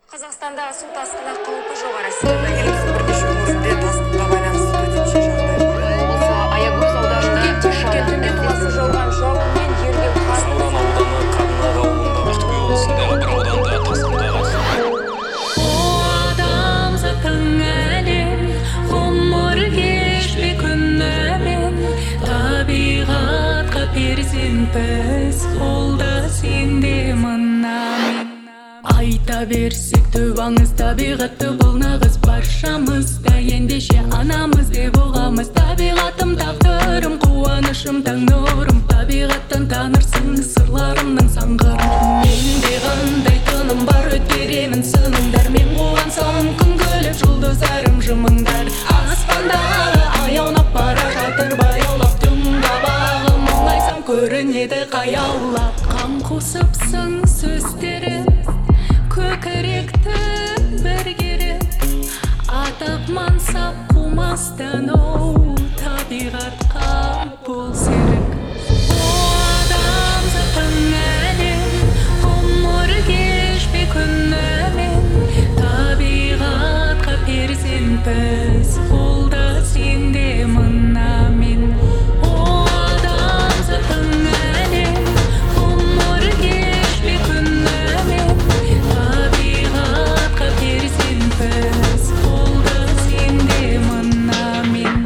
Қазақстанда су тасқыны қаупі жоғары. Себебі еліміздің бірнеше өңірінде тасқынға байланысты төтенше жағдай бар. Осы Аягөз ауданында кентінде толассыз жауған жауынмен еріген қар. Сауран ауданы, Қарнақ ауылында, Ақтөбе облысындағы бір ауданда тасқынға қатысты. Адамзаттың әлем, ғұмыр кешпей күнімен, табиғатқа перзентпіз, қолда сенде мынамен. Айта берсек түбаңыз табиғатты бұл нағыз баршамызда, ендеше анамыз деп ұғамыз. Табиғатым тағдырым, қуанышым таң нұрым, табиғаттан танырсың сырларымның саңғырын. Менде қандай тыным бар, өткеремін сыныңдармен қуансам, күн күліп жұлдыздарым жымыңдар. Аспандағы ай аунап бара жатыр баяулап, түн қабағым оңайсам көрінеді қаяулап. Қан қосыпсың сөздері, көкіректі бір керек, атап мансап қумастан оу, табиғатқа бол серік. Адамзаттың әлем, ғұмыр кешпей күнімен, табиғатқа перзентпіз, қолда сенде мынамен. Адамзаттың әлем, ғұмыр кешпей күнімен, табиғатқа перзентпіз, қолда сенде мынамен.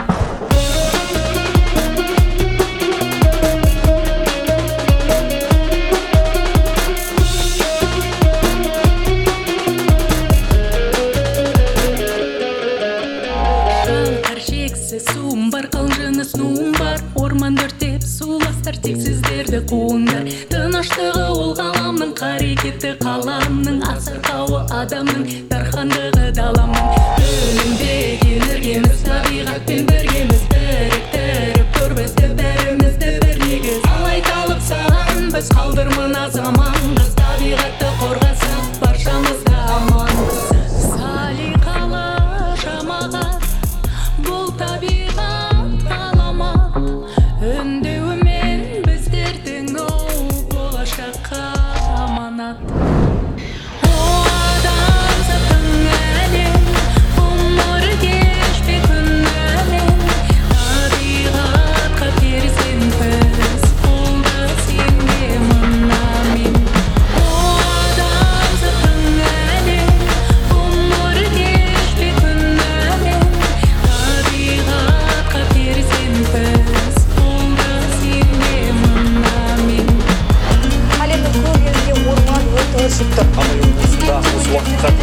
Қар шексіз суым бар, қалжыңы суым бар, орман өртеп суластар, тексіздерді қуыңдар. Тыныштығы ол ғаламның, қарекеті қаламның, асырқауы адамның, дархандығы даламның. Өнімде келіргеміз, табиғатпен біргеміз, біріктіріп тұр бізді, бәрімізді бір негіз. Алайталық саған біз қалдырмына заманғыз, табиғатты қорғасақ баршамызды аманбыз. Салиқалы жамағат, бұл табиғат ғаламат, үндеуімен біздердің оу, болашаққа аманат. Адамзаттың әлем, ғұмыр кешпей күнімен, табиғатқа перзентпіз, қолда сенде мынамен. Адамзаттың әлем, ғұмыр кешпей күнімен, табиғатқа перзентпіз, қолда сенде мынамен. Әлемнің көп елінде орман өрті өршіп тұр. Ақтөбе облысында осы уақытқа